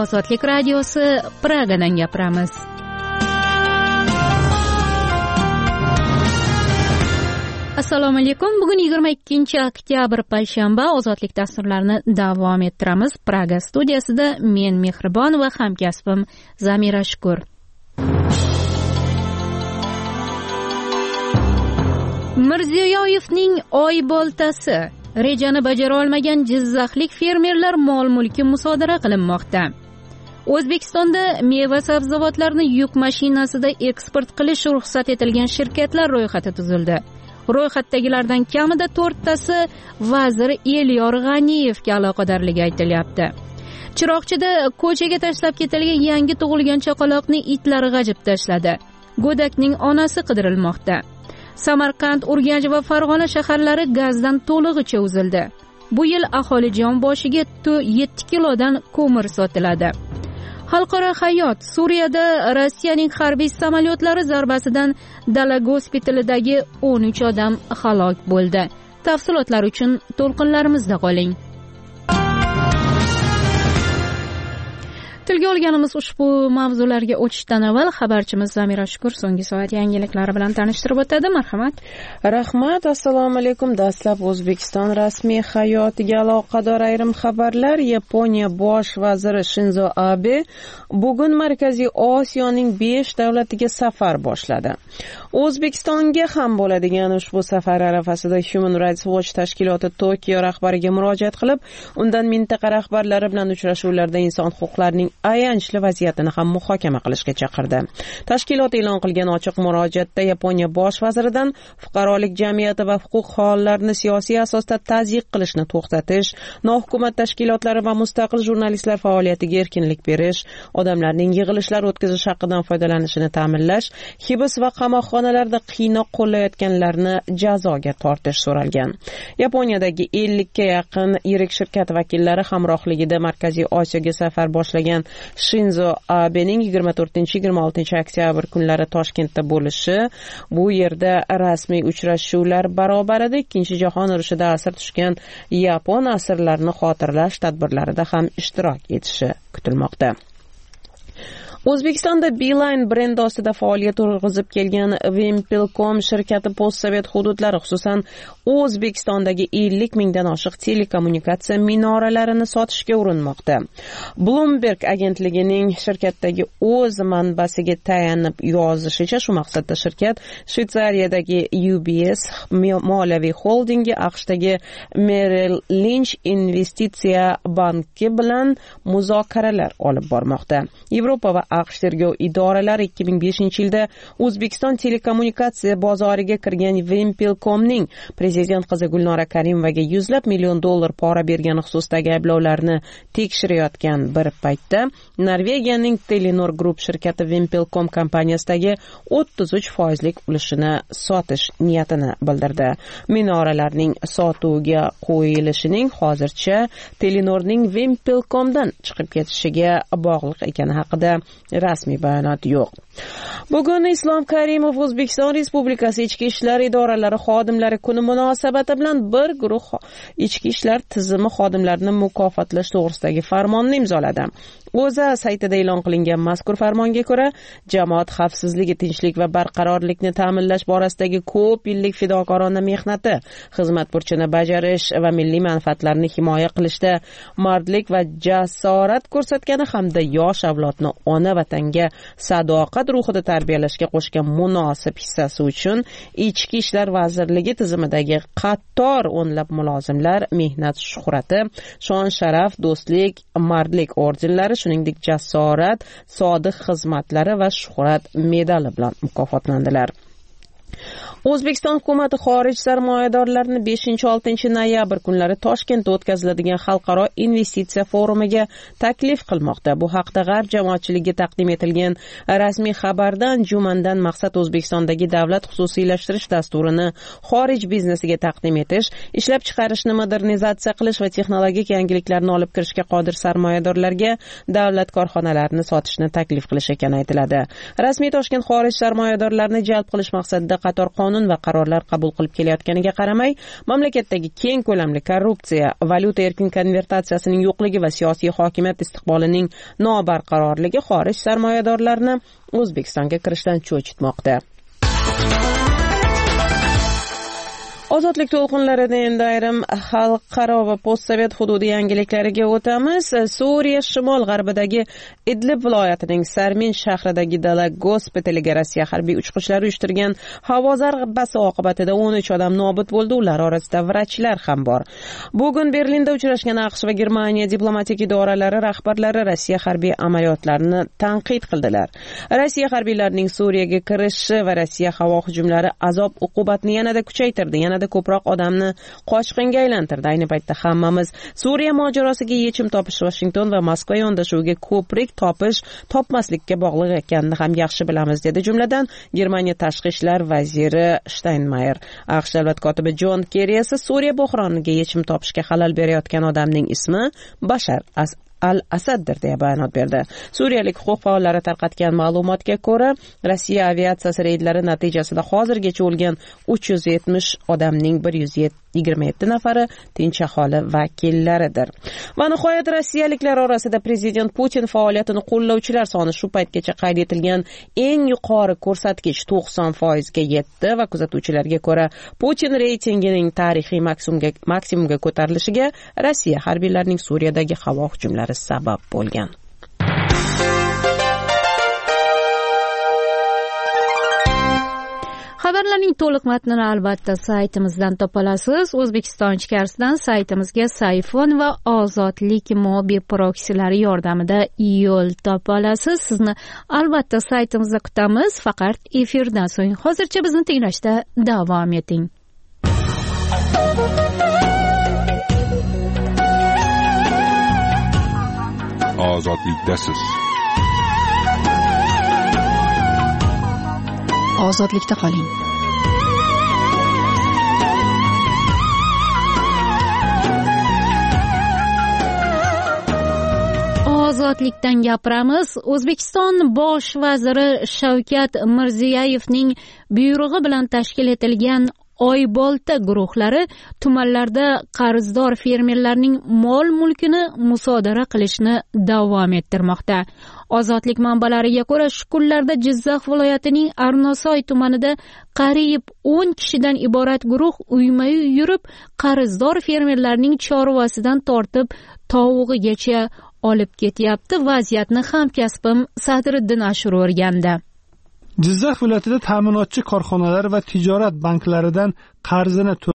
Ozodlik radiosi Pragadan gapiramiz. Assalomu alaykum. Bugun 22-oktyabr payshanba. Ozodlik dasturlarini davom ettiramiz. Praga studiyasida men Mehribon va hamkasbim Zamira Shukur. Mirziyoyevning oy boltasi. Rejani bajara olmagan jizzaxlik fermerlar mol-mulki musodara qilinmoqda. O'zbekistonda meva-sabzavotlarni yuk mashinasida eksport qilish ruxsat etilgan shirkatlar ro'yxati tuzildi. Ro'yxatdagilardan kamida 4tasi vazir Elyor G'aniyevga aloqadorligi aytilyapti. Chiroqchida ko'chaga tashlab ketilgan yangi tug'ilgan chaqaloqni itlar g'ajib tashladi. Go'dakning onasi qidirilmoqda. Samarqand, Urganch va Farg'ona shaharlari gazdan to'lig'icha uzildi. Bu yil aholi jon boshiga 7 kilodan ko'mir sotiladi. Xalqaro hayot. Suriyada Rossiyaning harbiy samolyotlari zarbasidan Dala gospitalidagi 13 odam halok bo'ldi. Tafsilotlar uchun to'lqinlarimizda qoling. Tilga olganimiz ushbu mavzularga o'tishdan avval xabarchimiz Zamira Shukur so'nggi soat yangiliklari bilan tanishtirib o'tadi. Marhamat. Rahmat. Assalomu alaykum. Dastlab O'zbekiston rasmiy hayotiga aloqador ayrim xabarlar. Yaponiya bosh vaziri Shinzo Abe bugun Markaziy Osiyoning 5 davlatiga safar boshladi. O'zbekistonga ham bo'ladigan ushbu safar arafasida Human Rights Watch tashkiloti Tokio rahbariga murojaat qilib, undan mintaqa rahbarlari bilan uchrashuvlarda inson huquqlarining ayanchli vaziyatini ham muhokama qilishga chaqirdi. Tashkilot e'lon qilgan ochiq murojaatda Yaponiya bosh vaziridan fuqarolik jamiyati va huquq faollarini siyosiy asosda tazyiq qilishni to'xtatish, nohukumat tashkilotlari va mustaqil jurnalistlar faoliyatiga erkinlik berish, odamlarning yig'ilishlar o'tkazish haqqidan foydalanishini ta'minlash, hibs va qamoqxonalarda qiynoq qo'llayotganlarni jazoga tortish so'ralgan. Yaponiyadagi 50 ga yaqin yirik shirkat vakillari hamrohligida Markaziy Osiyoga safar boshlagan Shinzo Abening 24-26 oktyabr kunlari Toshkentda bo'lishi, bu yerda rasmiy uchrashuvlar barobarida Ikkinchi jahon urushida asir tushgan yapon asirlarini xotirlash tadbirlarida ham ishtirok etishi kutilmoqda. O'zbekistonda Beeline brendi ostida faoliyat yurg'izib kelgan Wimpelcom shirkati postsovet hududlari, xususan O'zbekistondagi 50 mingdan oshiq telekommunikatsiya minoralarini sotishga urinmoqda. Bloomberg agentligining shirkatdagi o'z manbasiga tayanib yozishicha, shu maqsadda shirkat Shveysariyadagi UBS moliyaviy holdingi, AQShdagi Merrill Lynch investitsiya banki bilan muzokaralar olib bormoqda. Yevropa va AQSh tergov idoralari 2005-yilda O'zbekiston telekommunikatsiya bozoriga kirgan Wimpelcomning prezident qizi Gulnora Karimovaga $100 million pora bergani xususidagi ayblovlarni tekshirayotgan bir paytda Norvegiyaning Telenor Group shirkati Wimpelcom kompaniyasidagi 33% ulushini sotish niyatini bildirdi. Minoralarning sotuvga qo'yilishining hozircha Telenorning Wimpelcomdan chiqib ketishiga bog'liq ekani haqida rasmiy bayonot yo'q. Bugun Islom Karimov O'zbekiston Respublikasi ichki ishlar idoralari xodimlari kuni munosabati bilan bir guruh ichki ishlar tizimi xodimlarini mukofotlash to'g'risidagi farmonni imzoladi. O'zA saytida e'lon qilingan mazkur farmonga ko'ra, jamoat xavfsizligi, tinchlik va barqarorlikni ta'minlash borasidagi ko'p yillik fidokorona mehnati, xizmat burchini bajarish va milliy manfaatlarni himoya qilishda mardlik va jasorat ko'rsatgani hamda yosh avlodni ona vatanga sadoqat ruhida tarbiyalashga qo'shgan munosib hissasi uchun Ichki ishlar vazirligi tizimidagi qator o'nlab mulozimlar mehnat shuhrati, shon sharaf, do'stlik, mardlik ordenlari, shuningdek jasorat, sodiq xizmatlari va shuhrat medali bilan mukofotlandilar. O'zbekiston hukumati xorij sarmoyadorlarini 5-6 noyabr kunlari Toshkentda o'tkaziladigan xalqaro investitsiya forumiga taklif qilmoqda. Bu haqda G'arb jamoatchiligiga taqdim etilgan rasmiy xabarda anjumandan maqsad O'zbekistondagi davlat xususiylashtirish dasturini xorij biznesiga taqdim etish, ishlab chiqarishni modernizatsiya qilish va texnologik yangiliklarni olib kirishga qodir sarmoyadorlarga davlat korxonalarini sotishni taklif qilish ekani aytiladi. Rasmiy Toshkent xorij sarmoyadorlarini jalb qilish maqsadida qator qonun va qarorlar qabul qilib kelayotganiga qaramay, mamlakatdagi keng ko'lamli korrupsiya, valyuta erkin konvertatsiyasining yo'qligi va siyosiy hokimiyat istiqbolining nobarqarorligi xorij sarmoyadorlarini O'zbekistonga kirishdan cho'chitmoqda. Ozodlik to'lqinlarida endi ayrim xalqaro va postsovet hududi yangiliklariga o'tamiz. Suriya shimol-g'arbidagi Idlib viloyatining Sarmin shahridagi dala gospitaliga Rossiya harbiy uchqichlari uyushtirgan havo zarbasi oqibatida 13 odam nobud bo'ldi. Ular orasida vrachlar ham bor. Bugun Berlinda uchrashgan AQSh va Germaniya diplomatik idoralari rahbarlari Rossiya harbiy amaliyotlarini tanqid qildilar. Rossiya harbiylarining Suriyaga kirishi va Rossiya havo hujumlari azob uqubatni yanada kuchaytirdi. Ko'proq odamni qochqinga aylantirdi. Ayni paytda hammamiz Suriya mojarosiga yechim topish Washington va Moskva yondashuviga ko'prik topmaslikka bog'liq ekanini ham yaxshi bilamiz, dedi jumladan Germaniya tashqi ishlar vaziri Steinmeier. AQSh davlat kotibi Jon Kerri esa Suriya buhroniga yechim topishga xalal berayotgan odamning ismi Bashar al-Asaddir deya bayonot berdi. Suriyalik huquq faollari tarqatgan ma'lumotga ko'ra, Rossiya aviatsiyasi reydlari natijasida hozirgacha o'lgan 370 odamning 127 nafari tinch aholi vakillaridir. Va nihoyat rossiyaliklar orasida prezident Putin faoliyatini qo'llovchilar soni shu paytgacha qayd etilgan eng yuqori ko'rsatkich 90% ga yetdi va kuzatuvchilarga ko'ra Putin reytingining tarixiy maksimumga ko'tarilishiga Rossiya harbiylarining Suriyadagi havo hujumlari sabab bo'lgan. Xabarlarning to'liq matnini albatta saytimizdan topa olasiz. O'zbekiston ichkarisidan saytimizga Sayfon va Ozodlik mobi proksilari yordamida yo'l topa olasiz. Sizni albatta saytimizda kutamiz, faqat efirdan so'ng. Hozircha bizni tinglashda davom eting. Ozodlikdasiz. Ozodlikda qoling. Ozodlikdan gapiramiz. O'zbekiston bosh vaziri Shavkat Mirziyoyevning buyrug'i bilan tashkil etilgan Oybolta guruhlari tumanlarda qarzdor fermerlarning mol-mulkini musodara qilishni davom ettirmoqda. Ozodlik manbalariga ko'ra, shu kunlarda Jizzax viloyatining Arnosoy tumanida qariyb 10 kishidan iborat guruh uyma-uy yurib, qarzdor fermerlarning chorvasidan tortib tovug'igacha olib ketyapti. Vaziyatni hamkasbim Sadriddin Ashur o'rgandi. Jizzax viloyatida ta'minotchi korxonalar va tijorat banklaridan qarzini